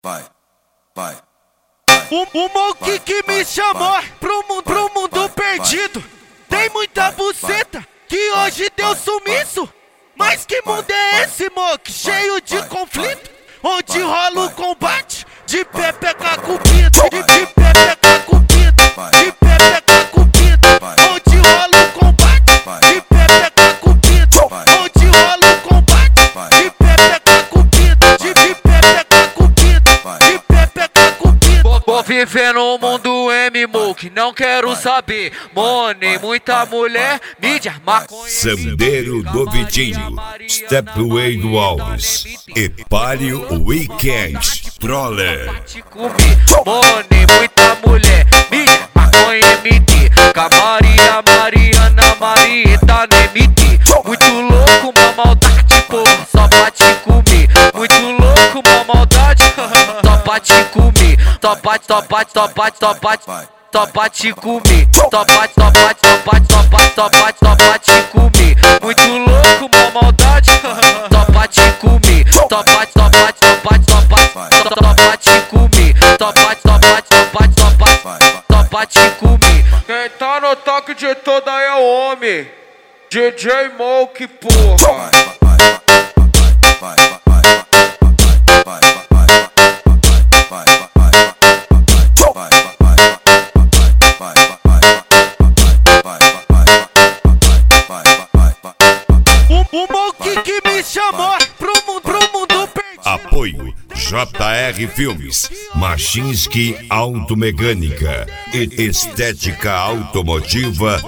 O Monkey que me chamou pro mundo perdido. Tem muita buceta que hoje deu sumiço. Mas que mundo é esse, Monkey? Cheio de conflito, onde rola o combate de pepeca com pinto, de pepeca com pinto, de pepeca com pinto, onde rola o combate de pepeca com pinto, onde rola o combate de pepeca com pinto, de pepeca com pinto, de pepeca com pinto. Vou viver no mundo M-Moke, não quero saber money, muita mulher, mídia, maconha. Sandeiro do Vitinho, Stepway do Alves e Palio Weekend Troller. Money, muita mulher, mídia, maconha, MD, Camaria, Mariana, Marieta, MD. Muito louco, uma maldade, porra, só pra te comer. Muito louco, uma maldade, só pra te comer. Topa te comer. Topa te comer. Muito louco, uma maldade, topa te comer. Topa te comer. Topa te comer. Quem tá no toque de toda é o homem, DJ Moke, porra. O Monkey que me chamou pro mundo perdido. Apoio JR Filmes, Machinski Automecânica e Estética Automotiva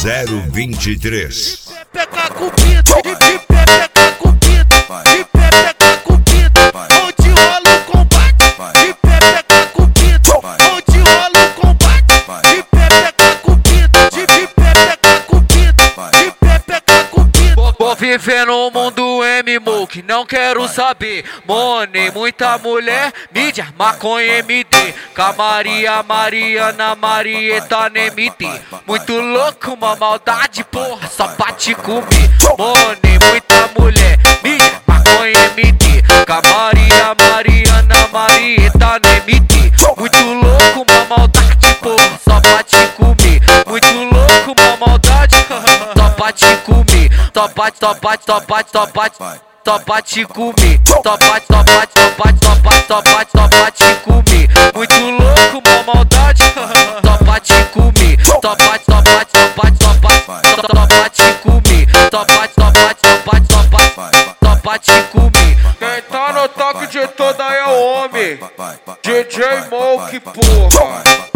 023. Pepeca com pinto, de pepeca com pinto, de pepeca com pinto, onde rola o combate de pepeca com pinto, onde rola o combate de pepeca com pinto, de pepeca com pinto, de pepeca com pinto. Vou viver no mundo M-Moke, não quero saber money, muita mulher, mídia, maconha, MD, Camaria, Mariana, Marieta, MD. Muito louco, uma maldade, porra, só pra te comer. Money, muita mulher, mídia, maconha, MD, Camaria, Mariana, Marieta, MD. Muito louco, uma maldade, porra, só pra te comer. Muito louco, uma maldade, só pra te comer. Topa te comer. Topa te comer. Muito louco, uma maldade, topa te comer. Topa te comer. Topa te comer. Quem tá no toque de toda é o homem, DJ Moke, porra.